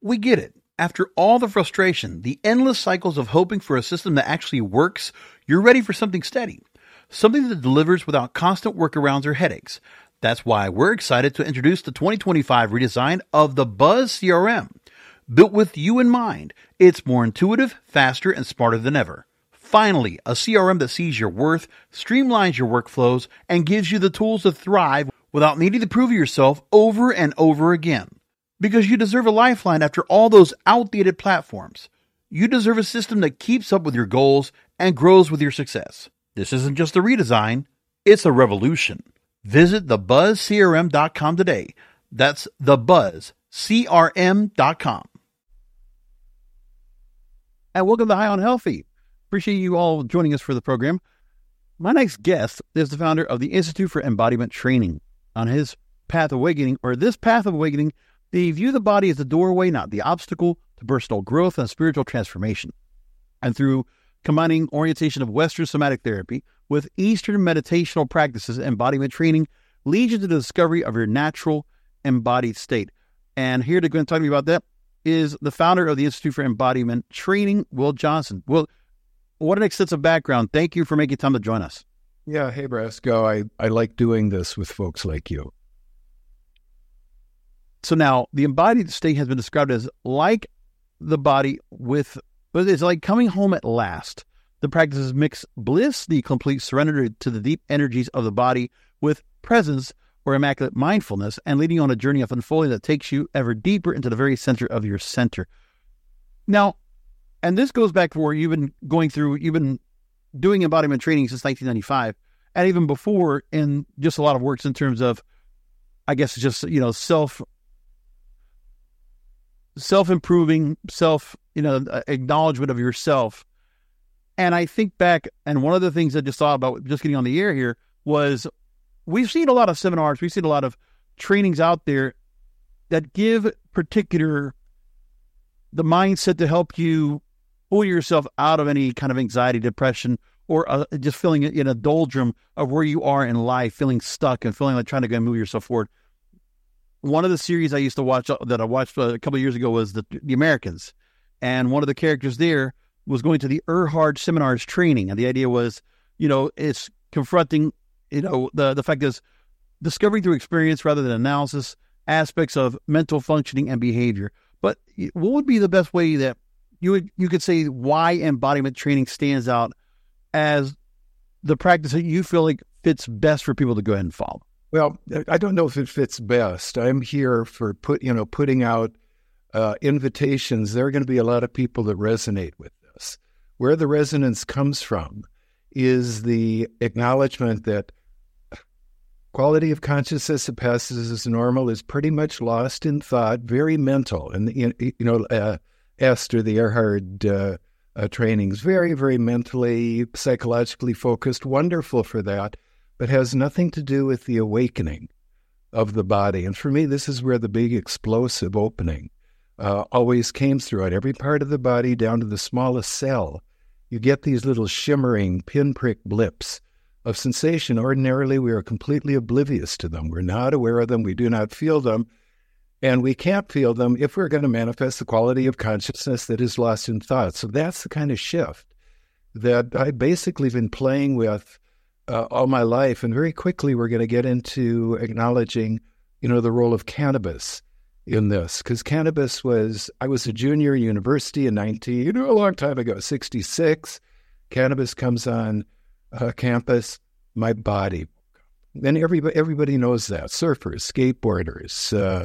We get it. After all the frustration, the endless cycles of hoping for a system that actually works, you're ready for something steady. Something that delivers without constant workarounds or headaches. That's why we're excited to introduce the 2025 redesign of the Buzz CRM. Built with you in mind, it's more intuitive, faster, and smarter than ever. Finally, a CRM that sees your worth, streamlines your workflows, and gives you the tools to thrive without needing to prove yourself over and over again. Because you deserve a lifeline after all those outdated platforms. You deserve a system that keeps up with your goals and grows with your success. This isn't just a redesign, it's a revolution. Visit thebuzzcrm.com today. That's thebuzzcrm.com. And welcome to High on Healthy. Appreciate you all joining us for the program. My next guest is the founder of the Institute for Embodiment Training. On his path of awakening, they view the body as the doorway, not the obstacle, to personal growth and spiritual transformation. And through combining orientation of Western somatic therapy with Eastern meditational practices, embodiment training leads you to the discovery of your natural embodied state. And here to go and talk to me about that is the founder of the Institute for Embodiment Training, Will Johnson. Will, what an extensive background. Thank you for making time to join us. Yeah, hey, Brasco. I like doing this with folks like you. So now, the embodied state has been described as like the body it's like coming home at last. The practices mix bliss, the complete surrender to the deep energies of the body, with presence or immaculate mindfulness, and leading on a journey of unfolding that takes you ever deeper into the very center of your center. Now, and this goes back for you've been doing embodiment training since 1995, and even before in just a lot of works in terms of, I guess, just, self-improving, acknowledgement of yourself. And I think back, and one of the things I just thought about just getting on the air here was we've seen a lot of seminars, we've seen a lot of trainings out there that give the mindset to help you pull yourself out of any kind of anxiety, depression, or just feeling in a doldrum of where you are in life, feeling stuck and feeling like trying to go and move yourself forward. One of the series I used to watch that I watched a couple of years ago was the Americans. And one of the characters there was going to the Erhard Seminars training. And the idea was, it's confronting, the fact is discovering through experience rather than analysis aspects of mental functioning and behavior. But what would be the best way that you could say why embodiment training stands out as the practice that you feel like fits best for people to go ahead and follow? Well, I don't know if it fits best. I'm here for putting out invitations. There are going to be a lot of people that resonate with this. Where the resonance comes from is the acknowledgement that quality of consciousness that passes as normal is pretty much lost in thought, very mental. And, Esther, the Erhard trainings, very, very mentally, psychologically focused, wonderful for that, but has nothing to do with the awakening of the body. And for me, this is where the big explosive opening always came through at every part of the body down to the smallest cell. You get these little shimmering pinprick blips of sensation. Ordinarily, we are completely oblivious to them. We're not aware of them. We do not feel them. And we can't feel them if we're going to manifest the quality of consciousness that is lost in thought. So that's the kind of shift that I've basically been playing with all my life. And very quickly, we're going to get into acknowledging, the role of cannabis in this. Because cannabis I was a junior in university in a long time ago, 1966. Cannabis comes on campus, my body. And everybody knows that. Surfers, skateboarders.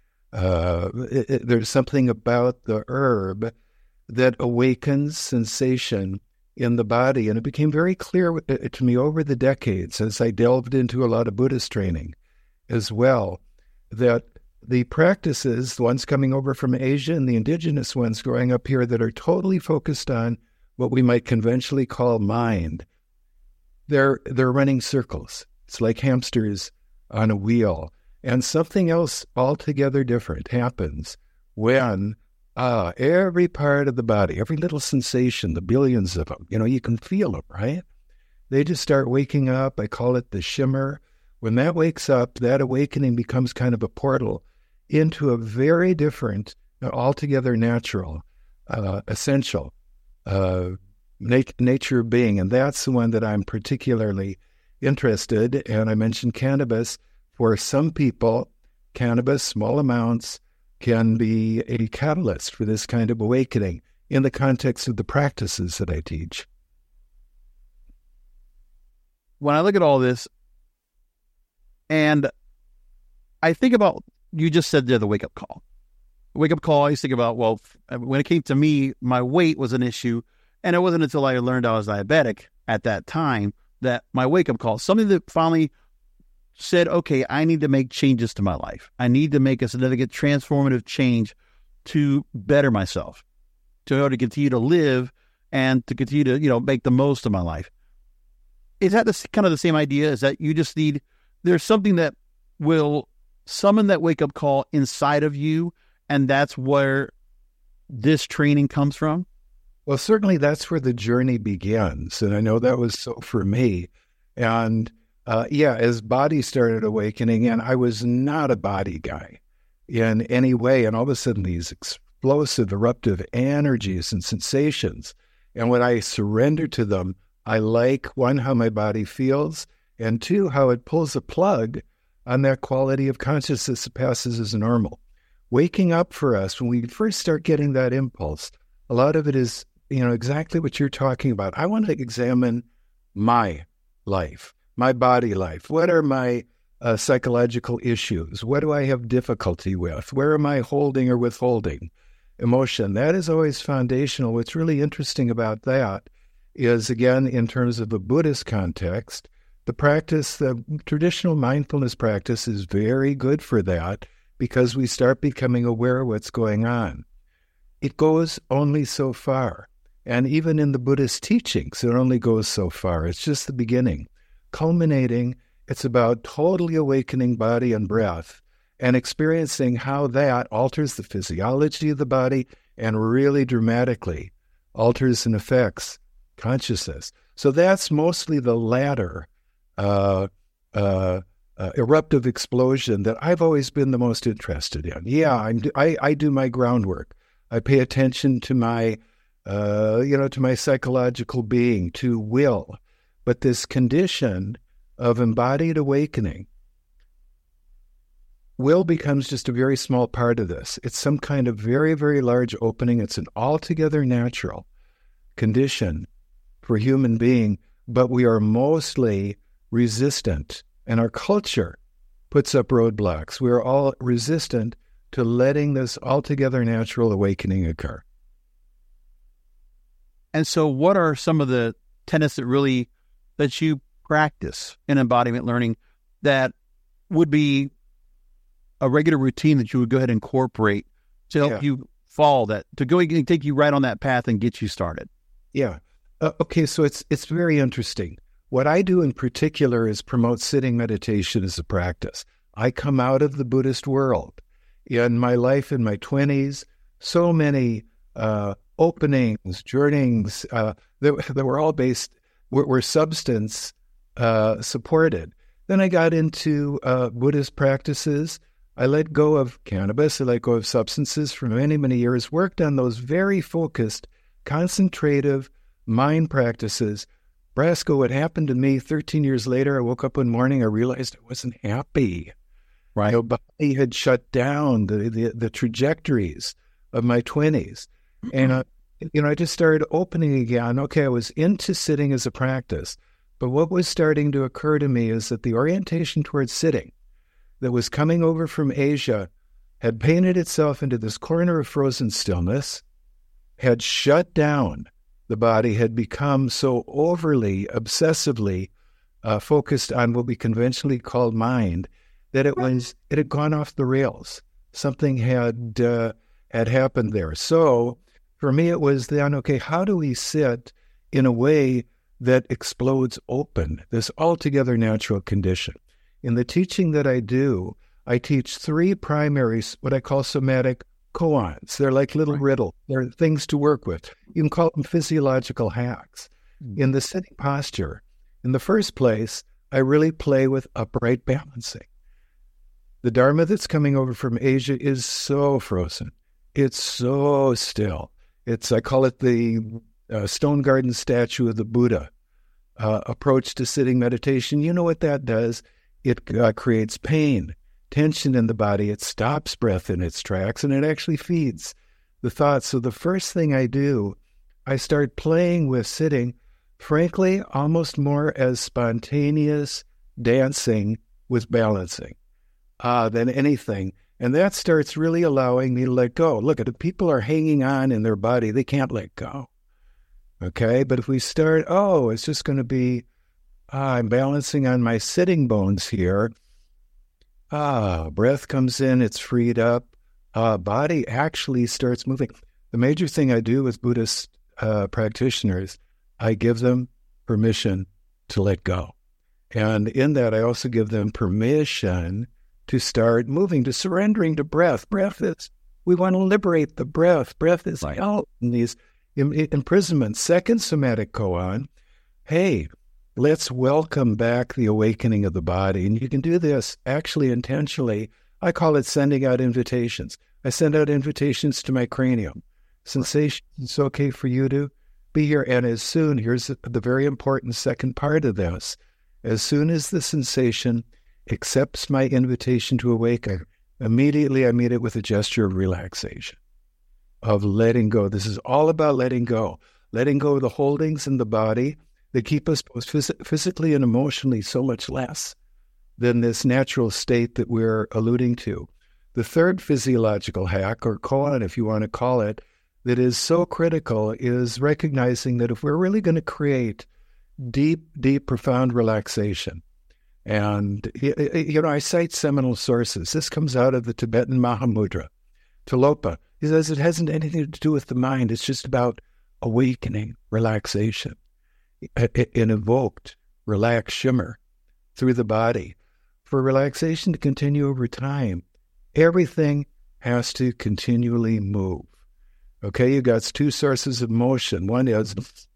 There's something about the herb that awakens sensation in the body. And it became very clear to me over the decades as I delved into a lot of Buddhist training as well, that the practices, the ones coming over from Asia and the indigenous ones growing up here that are totally focused on what we might conventionally call mind, they're running circles. It's like hamsters on a wheel. And something else altogether different happens when every part of the body, every little sensation, the billions of them, you can feel them, right? They just start waking up. I call it the shimmer. When that wakes up, that awakening becomes kind of a portal into a very different altogether natural, essential, nature being. And that's the one that I'm particularly interested. And I mentioned cannabis. For some people, cannabis, small amounts, can be a catalyst for this kind of awakening in the context of the practices that I teach. When I look at all this, and I think about, you just said there, the wake-up call. Wake-up call, I used to think about, well, when it came to me, my weight was an issue, and it wasn't until I learned I was diabetic at that time that my wake-up call, something that finally said, okay, I need to make changes to my life. I need to make a significant transformative change to better myself, to be able to continue to live and to continue to, make the most of my life. Is that kind of the same idea? Is that you just need, there's something that will summon that wake-up call inside of you, and that's where this training comes from? Well, certainly that's where the journey begins. And I know that was so for me. And as body started awakening, and I was not a body guy in any way, and all of a sudden these explosive, eruptive energies and sensations. And when I surrender to them, I like, one, how my body feels, and two, how it pulls a plug on that quality of consciousness that passes as normal. Waking up for us, when we first start getting that impulse, a lot of it is, exactly what you're talking about. I want to examine my life, my body life. What are my psychological issues? What do I have difficulty with? Where am I holding or withholding emotion? That is always foundational. What's really interesting about that is, again, in terms of a Buddhist context, the traditional mindfulness practice is very good for that, because we start becoming aware of what's going on. It goes only so far. And even in the Buddhist teachings, it only goes so far. It's just the beginning. Culminating, it's about totally awakening body and breath and experiencing how that alters the physiology of the body and really dramatically alters and affects consciousness. So that's mostly the latter eruptive explosion that I've always been the most interested in. Yeah, I do my groundwork. I pay attention to my, to my psychological being, to will. But this condition of embodied awakening, will becomes just a very small part of this. It's some kind of very, very large opening. It's an altogether natural condition for human being, but we are mostly resistant. And our culture puts up roadblocks. We're all resistant to letting this altogether natural awakening occur. And so what are some of the tenets that you practice in embodiment learning that would be a regular routine that you would go ahead and incorporate to help you follow that, to go and take you right on that path and get you started? Yeah. Okay, so it's very interesting. What I do in particular is promote sitting meditation as a practice. I come out of the Buddhist world. In my life, in my 20s, so many openings, journeyings that were all were substance supported. Then I got into Buddhist practices. I let go of cannabis. I let go of substances for many, many years, worked on those very focused, concentrative mind practices. Brasco, what happened to me 13 years later, I woke up one morning, I realized I wasn't happy. Right. My body had shut down the trajectories of my 20s. And, I just started opening again. Okay, I was into sitting as a practice. But what was starting to occur to me is that the orientation towards sitting that was coming over from Asia had painted itself into this corner of frozen stillness, had shut down the body, had become so overly, obsessively focused on what we conventionally called mind, that it had gone off the rails. Something had happened there. So for me, it was then, okay, how do we sit in a way that explodes open, this altogether natural condition? In the teaching that I do, I teach three primary, what I call somatic koans. They're like little riddles. They're things to work with. You can call them physiological hacks. In the sitting posture, in the first place, I really play with upright balancing. The Dharma that's coming over from Asia is so frozen. It's so still. I call it the stone garden statue of the Buddha approach to sitting meditation. You know what that does? It creates pain, tension in the body. It stops breath in its tracks, and it actually feeds the thoughts. So the first thing I do, I start playing with sitting, frankly, almost more as spontaneous dancing with balancing than anything. And that starts really allowing me to let go. Look, if people are hanging on in their body, they can't let go. Okay? But if we start, it's just going to be, I'm balancing on my sitting bones here. Breath comes in, it's freed up. Body actually starts moving. The major thing I do with Buddhist practitioners, I give them permission to let go. And in that, I also give them permission to start moving, to surrendering to breath. Breath is, we want to liberate the breath. Breath is out in these imprisonments. Second somatic koan, hey, let's welcome back the awakening of the body. And you can do this actually intentionally. I call it sending out invitations. I send out invitations to my cranium. Sensation, it's okay for you to be here. And as soon, here's the very important second part of this, as soon as the sensation accepts my invitation to awaken, immediately I meet it with a gesture of relaxation, of letting go. This is all about letting go of the holdings in the body that keep us both physically and emotionally so much less than this natural state that we're alluding to. The third physiological hack, or koan if you want to call it, that is so critical is recognizing that if we're really going to create deep, profound relaxation, and, I cite seminal sources. This comes out of the Tibetan Mahamudra. Tilopa, he says it hasn't anything to do with the mind. It's just about awakening, relaxation, an evoked, relaxed shimmer through the body. For relaxation to continue over time, everything has to continually move. Okay, you got two sources of motion. One is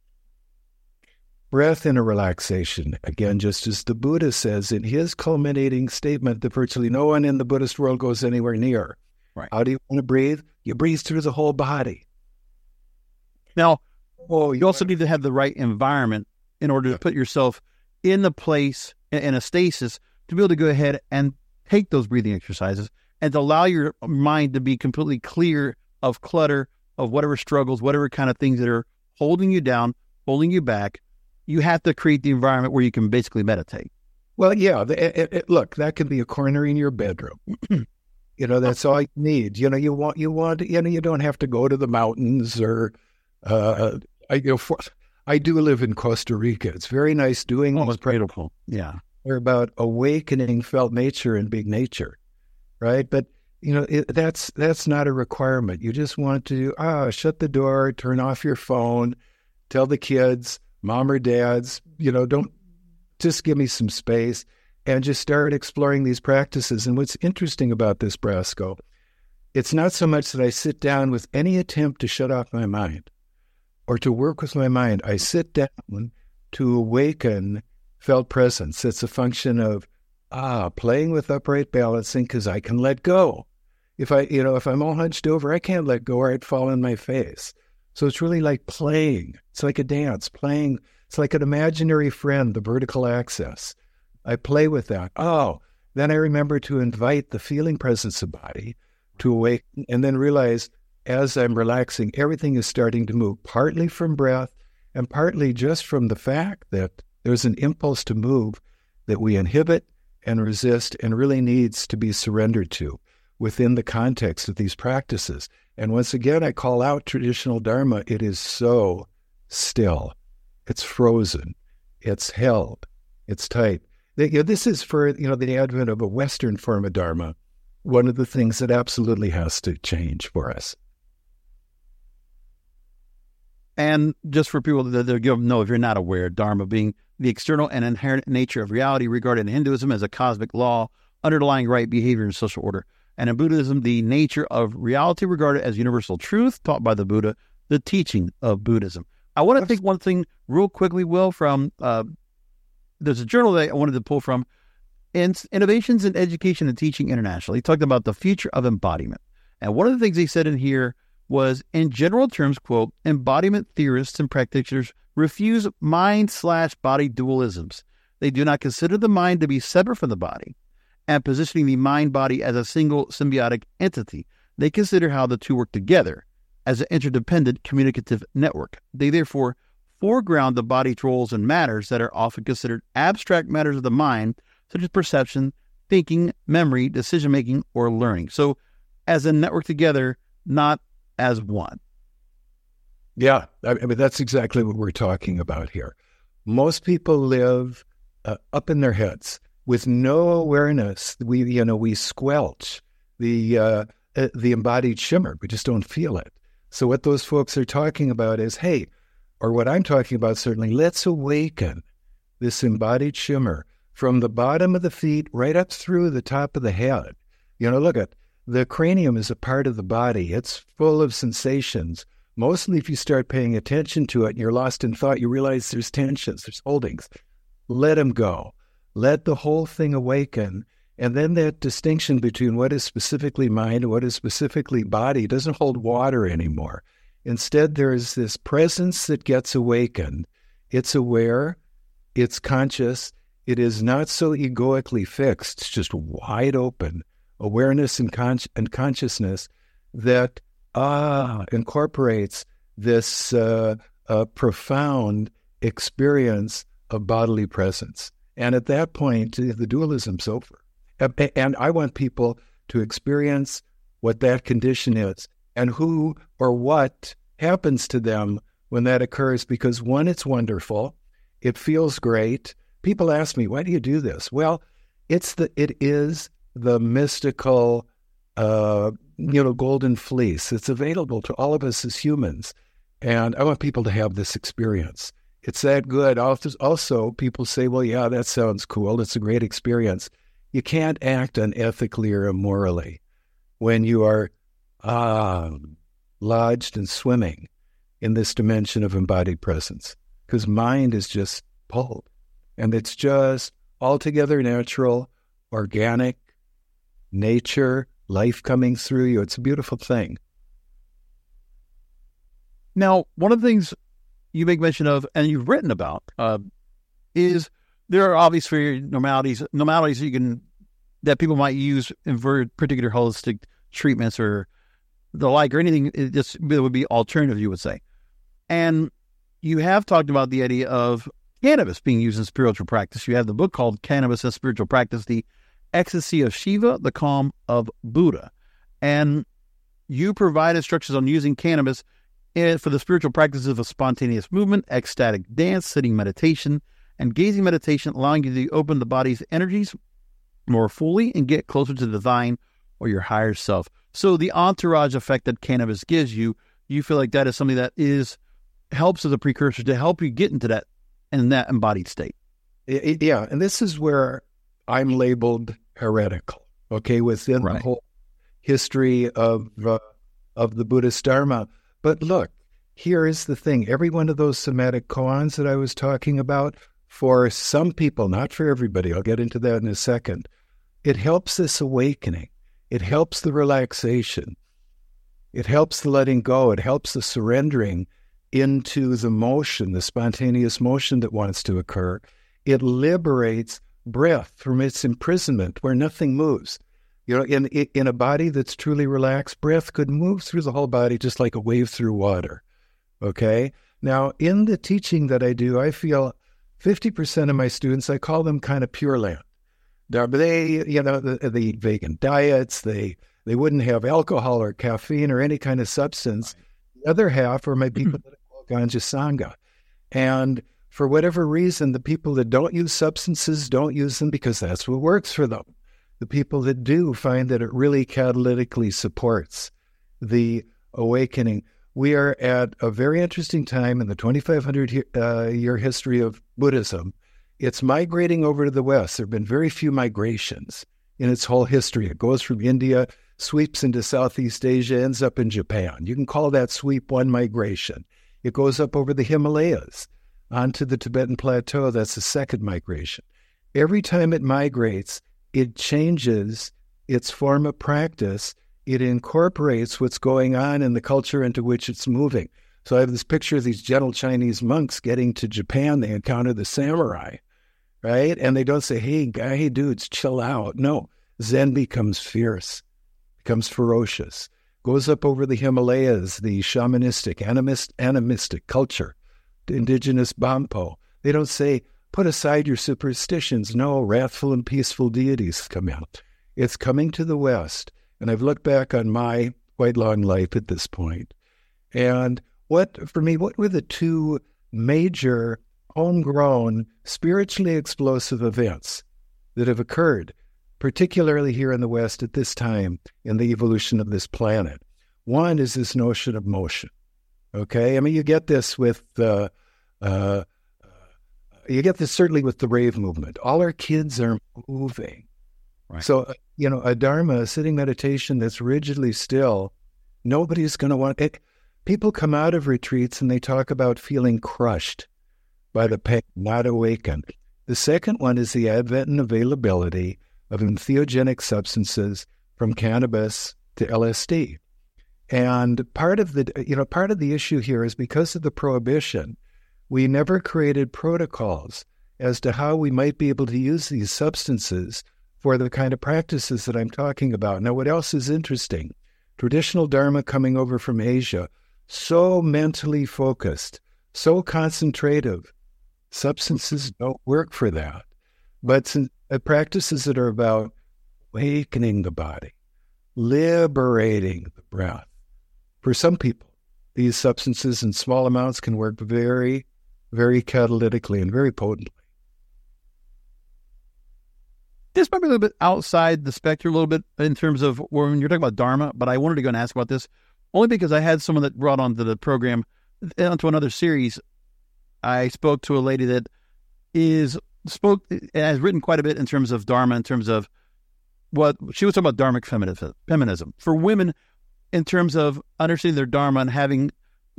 breath in a relaxation. Again, just as the Buddha says in his culminating statement that virtually no one in the Buddhist world goes anywhere near. Right. How do you want to breathe? You breathe through the whole body. Now, you also need to have the right environment in order to put yourself in the place, in a stasis, to be able to go ahead and take those breathing exercises and to allow your mind to be completely clear of clutter, of whatever struggles, whatever kind of things that are holding you down, holding you back. You have to create the environment where you can basically meditate. Well, yeah. Look, that can be a corner in your bedroom. That's all you need. You don't have to go to the mountains or. I do live in Costa Rica. It's very nice doing. Oh, it's beautiful. Yeah, they're about awakening felt nature and big nature, right? But that's not a requirement. You just want to shut the door, turn off your phone, tell the kids, mom or dads, don't just give me some space, and just start exploring these practices. And what's interesting about this, Brasco, it's not so much that I sit down with any attempt to shut off my mind or to work with my mind. I sit down to awaken felt presence. It's a function of playing with upright balancing because I can let go. If I'm all hunched over, I can't let go or I'd fall on my face. So it's really like playing. It's like a dance, playing. It's like an imaginary friend, the vertical axis. I play with that. Then I remember to invite the feeling presence of body to awaken, and then realize as I'm relaxing, everything is starting to move, partly from breath and partly just from the fact that there's an impulse to move that we inhibit and resist and really needs to be surrendered to within the context of these practices. And once again, I call out traditional Dharma. It is so still. It's frozen. It's held. It's tight. This is for, the advent of a Western form of Dharma, one of the things that absolutely has to change for us. And just for people that know, if you're not aware, Dharma being the external and inherent nature of reality regarded in Hinduism as a cosmic law, underlying right behavior and social order. And in Buddhism, the nature of reality regarded as universal truth taught by the Buddha, the teaching of Buddhism. I want to take one thing real quickly, Will, from there's a journal that I wanted to pull from, Innovations in Education and Teaching International. He talked about the future of embodiment. And one of the things he said in here was, in general terms, quote, embodiment theorists and practitioners refuse mind/body dualisms. They do not consider the mind to be separate from the body and positioning the mind-body as a single symbiotic entity. They consider how the two work together as an interdependent communicative network. They therefore foreground the body's roles and matters that are often considered abstract matters of the mind, such as perception, thinking, memory, decision-making, or learning. So as a network together, not as one. Yeah, I mean, that's exactly what we're talking about here. Most people live up in their heads with no awareness. We squelch the embodied shimmer. We just don't feel it. So what those folks are talking about is, hey, or what I'm talking about certainly, let's awaken this embodied shimmer from the bottom of the feet right up through the top of the head. Look at the cranium is a part of the body. It's full of sensations. Mostly if you start paying attention to it and you're lost in thought, you realize there's tensions, there's holdings. Let them go. Let the whole thing awaken. And then that distinction between what is specifically mind and what is specifically body doesn't hold water anymore. Instead, there is this presence that gets awakened. It's aware, it's conscious, it is not so egoically fixed, it's just wide open awareness and consciousness that incorporates this profound experience of bodily presence. And at that point, the dualism's over. And I want people to experience what that condition is and who or what happens to them when that occurs, because one, it's wonderful. It feels great. People ask me, why do you do this? Well, it is the mystical, golden fleece. It's available to all of us as humans. And I want people to have this experience. It's that good. Also, people say, well, yeah, that sounds cool. It's a great experience. You can't act unethically or immorally when you are lodged and swimming in this dimension of embodied presence, because mind is just pulled. And it's just altogether natural, organic, nature, life coming through you. It's a beautiful thing. Now, one of the things you make mention of, and you've written about, is there are obviously normalities that people might use in very particular holistic treatments or the like, or anything that would be alternative, you would say. And you have talked about the idea of cannabis being used in spiritual practice. You have the book called Cannabis and Spiritual Practice, The Ecstasy of Shiva, The Calm of Buddha. And you provide instructions on using cannabis for the spiritual practices of spontaneous movement, ecstatic dance, sitting meditation, and gazing meditation, allowing you to open the body's energies more fully and get closer to the divine or your higher self. So the entourage effect that cannabis gives you, you feel like that is something that helps as a precursor to help you get into that embodied state. Yeah, and this is where I'm labeled heretical, okay, within the whole history of the Buddhist Dharma. But look, here is the thing. Every one of those somatic koans that I was talking about, for some people, not for everybody, I'll get into that in a second, it helps this awakening. It helps the relaxation. It helps the letting go. It helps the surrendering into the motion, the spontaneous motion that wants to occur. It liberates breath from its imprisonment where nothing moves. In a body that's truly relaxed, breath could move through the whole body just like a wave through water. Okay? Now, in the teaching that I do, I feel 50% of my students, I call them kind of Pure Land. They eat vegan diets. They wouldn't have alcohol or caffeine or any kind of substance. The other half are my people that I call Ganja Sangha. And for whatever reason, the people that don't use substances don't use them because that's what works for them. The people that do find that it really catalytically supports the awakening. We are at a very interesting time in the 2,500-year history of Buddhism. It's migrating over to the West. There have been very few migrations in its whole history. It goes from India, sweeps into Southeast Asia, ends up in Japan. You can call that sweep one migration. It goes up over the Himalayas onto the Tibetan Plateau. That's the second migration. Every time it migrates, it changes its form of practice it incorporates what's going on in the culture into which it's moving. So I have this picture of these gentle Chinese monks getting to Japan. They encounter the samurai, right? And they don't say, hey, dudes, chill out. No, Zen becomes fierce, becomes ferocious, goes up over the Himalayas, the shamanistic, animistic culture, the indigenous Bampo. They don't say, put aside your superstitions. No, wrathful and peaceful deities come out. It's coming to the West. And I've looked back on my quite long life at this point. And what were the two major homegrown, spiritually explosive events that have occurred, particularly here in the West at this time in the evolution of this planet? One is this notion of motion. Okay? I mean, you get this with certainly with the rave movement. All our kids are moving. Right. So, a Dharma, a sitting meditation that's rigidly still, nobody's going to want it. People come out of retreats and they talk about feeling crushed by the pain, not awakened. The second one is the advent and availability of entheogenic substances from cannabis to LSD. And part of the issue here is because of the prohibition, we never created protocols as to how we might be able to use these substances for the kind of practices that I'm talking about. Now, what else is interesting? Traditional Dharma coming over from Asia, so mentally focused, so concentrative. Substances don't work for that. But practices that are about awakening the body, liberating the breath. For some people, these substances in small amounts can work very, very catalytically and very potently. This might be a little bit outside the spectrum a little bit in terms of when you're talking about Dharma, but I wanted to go and ask about this only because I had someone that brought onto the program, onto another series. I spoke to a lady that has written quite a bit in terms of Dharma, in terms of what she was talking about dharmic feminism for women in terms of understanding their Dharma and having,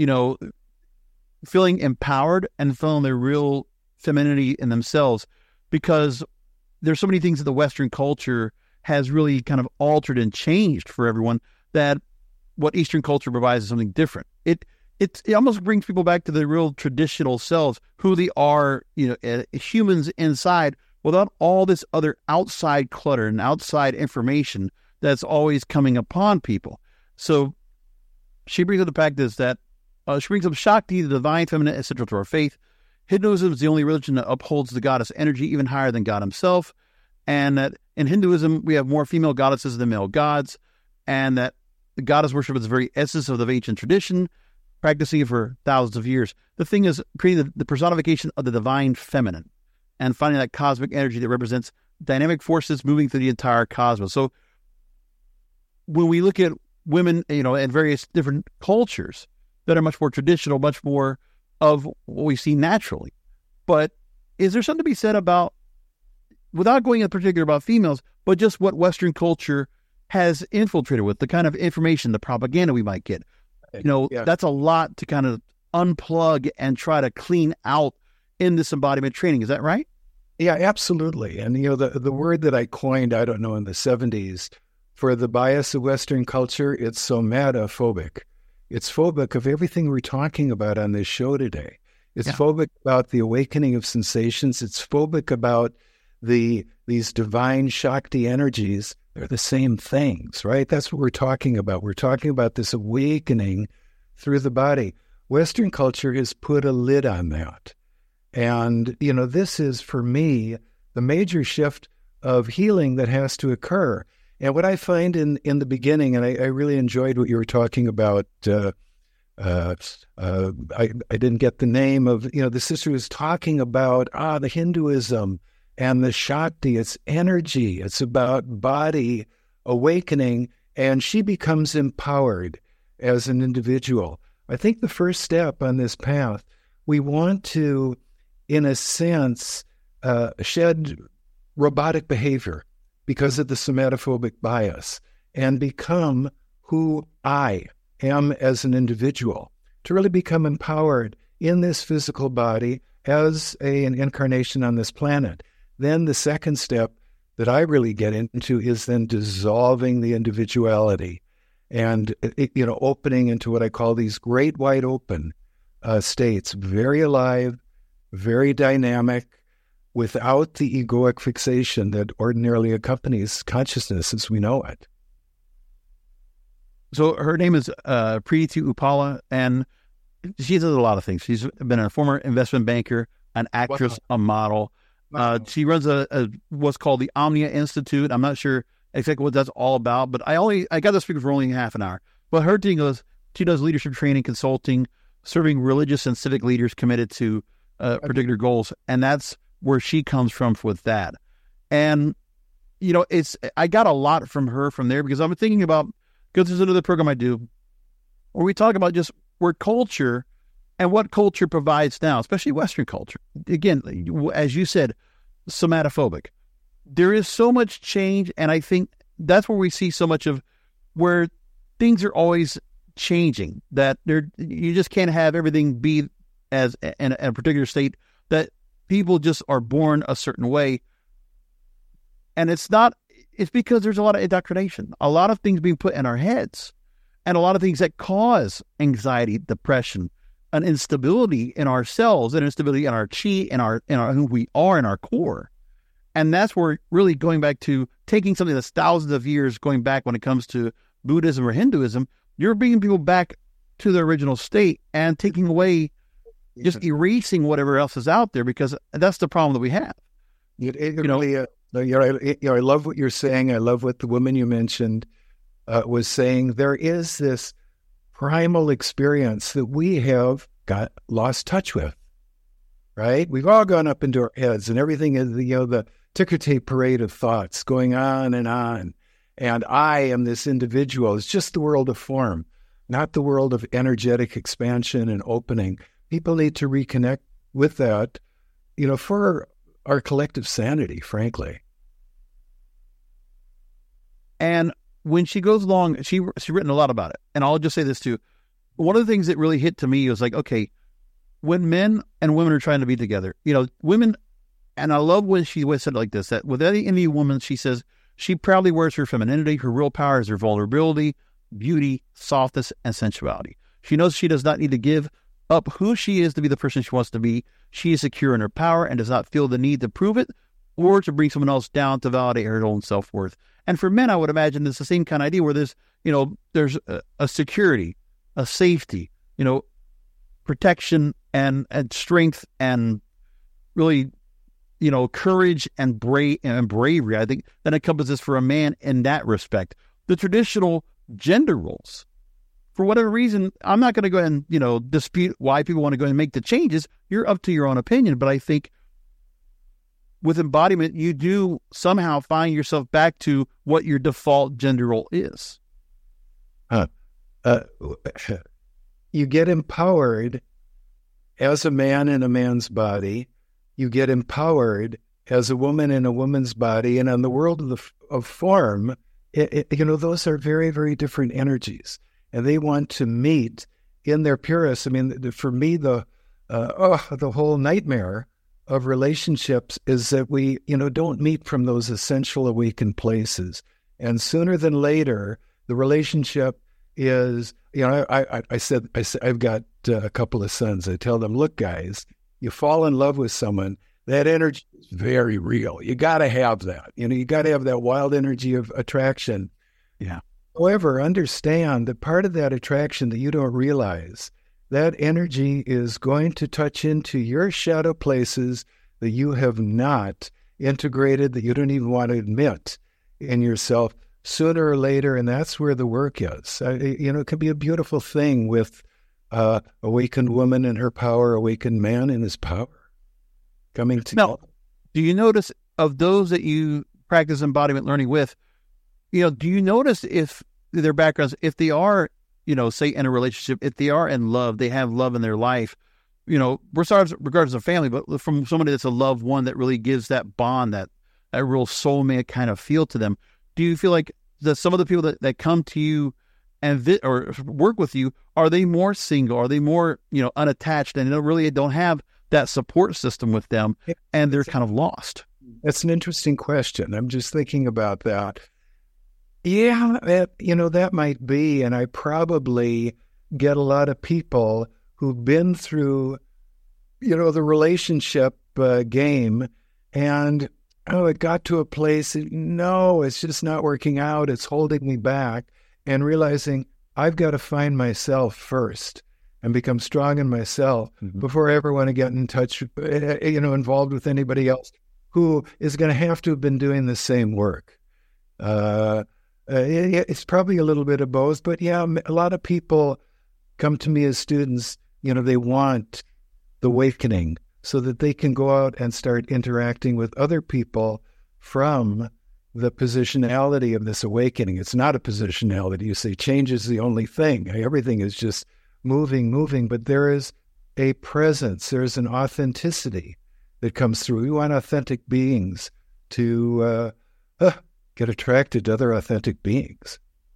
feeling empowered and feeling their real femininity in themselves, because there's so many things that the Western culture has really kind of altered and changed for everyone, that what Eastern culture provides is something different. It almost brings people back to the real traditional selves, who they are, humans inside, without all this other outside clutter and outside information that's always coming upon people. So she brings up the fact is that she brings up Shakti, the divine feminine, is central to our faith. Hinduism is the only religion that upholds the goddess energy even higher than God himself. And that in Hinduism, we have more female goddesses than male gods. And that the goddess worship is the very essence of the ancient tradition, practicing it for thousands of years. The thing is creating the personification of the divine feminine and finding that cosmic energy that represents dynamic forces moving through the entire cosmos. So when we look at women, in various different cultures that are much more traditional, much more of what we see naturally. But is there something to be said about, without going in particular about females, but just what Western culture has infiltrated with, the kind of information, the propaganda we might get? That's a lot to kind of unplug and try to clean out in this embodiment training. Is that right? Yeah, absolutely. And, the word that I coined, I don't know, in the 70s, for the bias of Western culture, it's somatophobic. It's phobic of everything we're talking about on this show today. It's phobic about the awakening of sensations. It's phobic about these divine Shakti energies. They're the same things, right? That's what we're talking about. We're talking about this awakening through the body. Western culture has put a lid on that. And, this is, for me, the major shift of healing that has to occur. And what I find in the beginning, and I really enjoyed what you were talking about, I didn't get the name of, the sister was talking about, the Hinduism and the Shakti. It's energy. It's about body awakening, and she becomes empowered as an individual. I think the first step on this path, we want to, in a sense, shed robotic behavior because of the somatophobic bias and become who I am as an individual, to really become empowered in this physical body as an incarnation on this planet. Then the second step that I really get into is then dissolving the individuality and opening into what I call these great wide open states, very alive, very dynamic, without the egoic fixation that ordinarily accompanies consciousness as we know it. So her name is Preeti Upala, and she does a lot of things. She's been a former investment banker, an actress, a model. She runs a what's called the Omnia Institute. I'm not sure exactly what that's all about, but I got to speak for only half an hour. But her thing is she does leadership training, consulting, serving religious and civic leaders committed to particular goals, and that's where she comes from with that. And I got a lot from her from there, because I'm thinking about, because there's another program I do where we talk about just where culture and what culture provides now, especially Western culture. Again, as you said, somatophobic. There is so much change, and I think that's where we see so much of where things are always changing, that you just can't have everything be as in a particular state, that people just are born a certain way. And it's because there's a lot of indoctrination, a lot of things being put in our heads, and a lot of things that cause anxiety, depression, an instability in ourselves, an instability in our chi, in our who we are, in our core. And that's where really going back to taking something that's thousands of years going back when it comes to Buddhism or Hinduism, you're bringing people back to their original state and taking away, just erasing whatever else is out there, because that's the problem that we have. I love what you're saying. I love what the woman you mentioned was saying. There is this primal experience that we have got lost touch with, right? We've all gone up into our heads, and everything is the ticker tape parade of thoughts going on. And I am this individual. It's just the world of form, not the world of energetic expansion and opening. People need to reconnect with that, for our collective sanity, frankly. And when she goes along, she's written a lot about it. And I'll just say this too. One of the things that really hit to me was like, okay, when men and women are trying to be together, women, and I love when she said it like this, that with any woman, she says, she proudly wears her femininity. Her real power is her vulnerability, beauty, softness, and sensuality. She knows she does not need to give up who she is to be the person she wants to be. She is secure in her power and does not feel the need to prove it or to bring someone else down to validate her own self-worth. And for men, I would imagine it's the same kind of idea where there's a security, a safety, protection and strength, and really, courage and bravery. I think that encompasses for a man in that respect. The traditional gender roles, for whatever reason, I'm not going to go ahead and, dispute why people want to go and make the changes. You're up to your own opinion. But I think with embodiment, you do somehow find yourself back to what your default gender role is. You get empowered as a man in a man's body. You get empowered as a woman in a woman's body. And in the world of form, those are very, very different energies. And they want to meet in their purest. I mean, for me, the whole nightmare of relationships is that we, don't meet from those essential awakened places. And sooner than later, the relationship is, I said, I've got a couple of sons. I tell them, look, guys, you fall in love with someone, that energy is very real. You got to have that. You got to have that wild energy of attraction. Yeah. However, understand that part of that attraction that you don't realize, that energy is going to touch into your shadow places that you have not integrated, that you don't even want to admit in yourself sooner or later. And that's where the work is. It can be a beautiful thing with awakened woman in her power, awakened man in his power coming together. Now, do you notice of those that you practice embodiment learning with, do you notice if their backgrounds, if they are, say in a relationship, if they are in love, they have love in their life, regardless of family, but from somebody that's a loved one that really gives that bond, that real soulmate kind of feel to them. Do you feel like that some of the people that come to you and or work with you, are they more single? Are they more, unattached, and they really don't have that support system with them, and they're kind of lost? That's an interesting question. I'm just thinking about that. Yeah, that might be. And I probably get a lot of people who've been through, the relationship game, and, it got to a place, no, it's just not working out. It's holding me back, and realizing I've got to find myself first and become strong in myself before I ever want to get in touch, involved with anybody else who is going to have been doing the same work. It's probably a little bit of both, but yeah, a lot of people come to me as students, they want the awakening so that they can go out and start interacting with other people from the positionality of this awakening. It's not a positionality. You say change is the only thing. Everything is just moving, but there is a presence. There's an authenticity that comes through. We want authentic beings to get attracted to other authentic beings.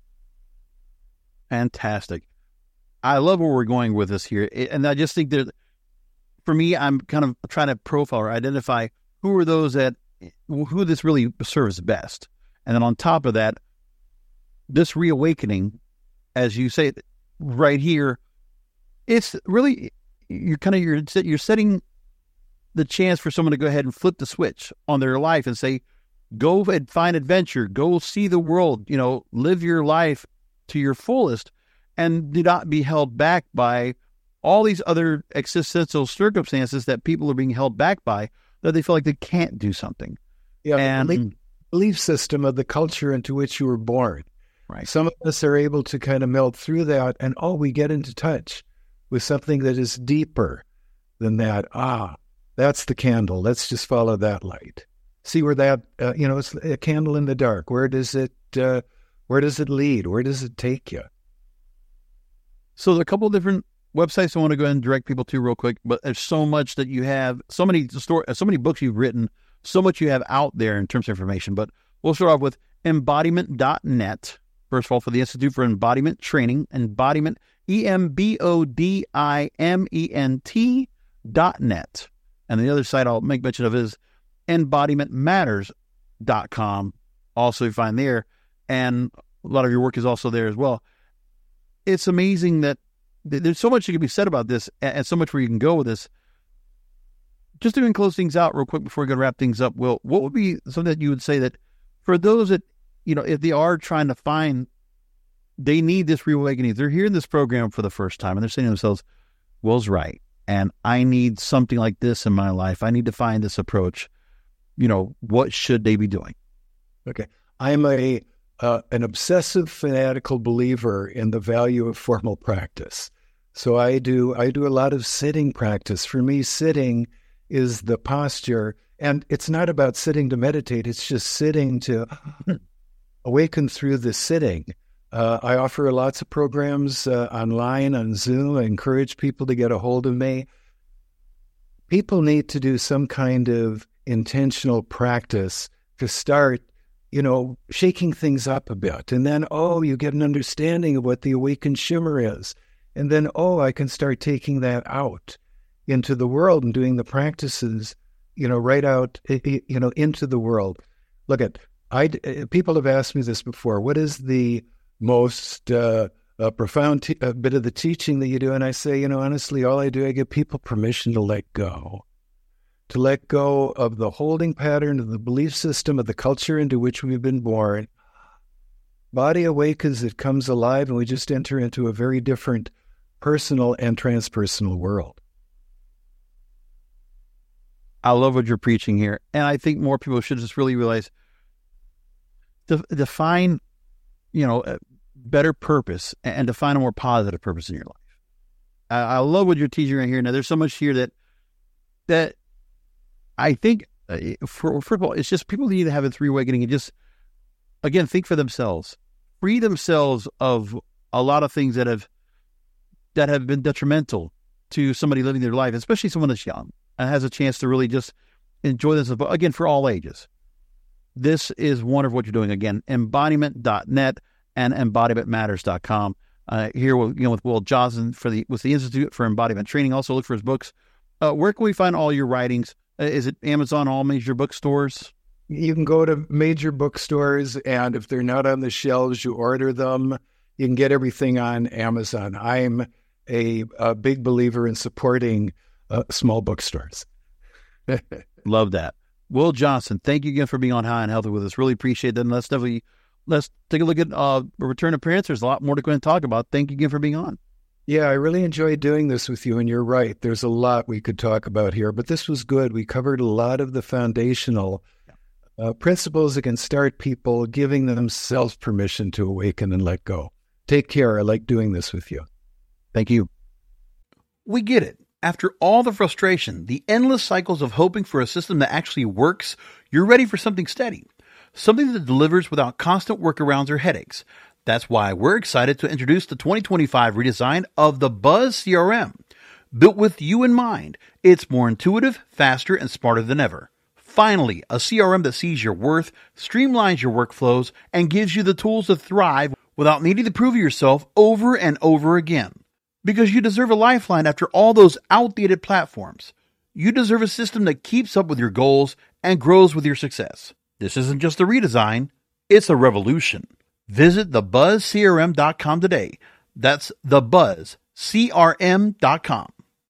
Fantastic. I love where we're going with this here. And I just think that, for me, I'm kind of trying to profile or identify who are those who this really serves best. And then on top of that, this reawakening, as you say right here, it's really, you're setting the chance for someone to go ahead and flip the switch on their life and say, go and find adventure, go see the world, live your life to your fullest, and do not be held back by all these other existential circumstances that people are being held back by, that they feel like they can't do something. Yeah, and belief system of the culture into which you were born. Right. Some of us are able to kind of melt through that, and we get into touch with something that is deeper than that. That's the candle. Let's just follow that light. See where that, it's a candle in the dark. Where does it lead? Where does it take you? So there are a couple of different websites I want to go ahead and direct people to real quick, but there's so much that you have, so many books you've written, so much you have out there in terms of information. But we'll start off with embodiment.net. First of all, for the Institute for Embodiment Training, embodiment, EMBODIMENT.net. And the other site I'll make mention of is embodimentmatters.com. Also, you find there, and a lot of your work is also there as well. It's amazing that there's so much that can be said about this, and so much where you can go with this. Just to even close things out real quick before we go to wrap things up, Will, what would be something that you would say that for those that, if they are trying to find, they need this reawakening, they're hearing this program for the first time, and they're saying to themselves, Will's right, and I need something like this in my life. I need to find this approach. What should they be doing? Okay. I'm an obsessive, fanatical believer in the value of formal practice. So I do a lot of sitting practice. For me, sitting is the posture, and it's not about sitting to meditate. It's just sitting to awaken through the sitting. I offer lots of programs online, on Zoom. I encourage people to get a hold of me. People need to do some kind of intentional practice to start, shaking things up a bit. And then, you get an understanding of what the awakened shimmer is. And then, I can start taking that out into the world and doing the practices, right out, into the world. Look people have asked me this before. What is the most profound bit of the teaching that you do? And I say, honestly, all I do, I give people permission to let go. To let go of the holding pattern of the belief system of the culture into which we've been born. Body awakens, it comes alive, and we just enter into a very different personal and transpersonal world. I love what you're preaching here. And I think more people should just really realize, define, a better purpose, and define a more positive purpose in your life. I love what you're teaching right here. Now, there's so much here that I think, first of all, it's just people need to have a reawakening and just, again, think for themselves, free themselves of a lot of things that have been detrimental to somebody living their life, especially someone that's young and has a chance to really just enjoy this. But again, for all ages, this is one of what you're doing. Again, embodiment.net and embodimentmatters.com. Here, with Will Johnson with the Institute for Embodiment Training. Also look for his books. Where can we find all your writings? Is it Amazon, all major bookstores? You can go to major bookstores, and if they're not on the shelves, you order them. You can get everything on Amazon. I'm a big believer in supporting small bookstores. Love that. Will Johnson, thank you again for being on High and Healthy with us. Really appreciate that. And let's take a look at a return appearance. There's a lot more to go and talk about. Thank you again for being on. Yeah, I really enjoyed doing this with you, and you're right. There's a lot we could talk about here, but this was good. We covered a lot of the foundational principles that can start people giving themselves permission to awaken and let go. Take care. I like doing this with you. Thank you. We get it. After all the frustration, the endless cycles of hoping for a system that actually works, you're ready for something steady, something that delivers without constant workarounds or headaches. That's why we're excited to introduce the 2025 redesign of the Buzz CRM. Built with you in mind, it's more intuitive, faster, and smarter than ever. Finally, a CRM that sees your worth, streamlines your workflows, and gives you the tools to thrive without needing to prove yourself over and over again. Because you deserve a lifeline after all those outdated platforms. You deserve a system that keeps up with your goals and grows with your success. This isn't just a redesign, it's a revolution. Visit thebuzzcrm.com today. That's thebuzzcrm.com.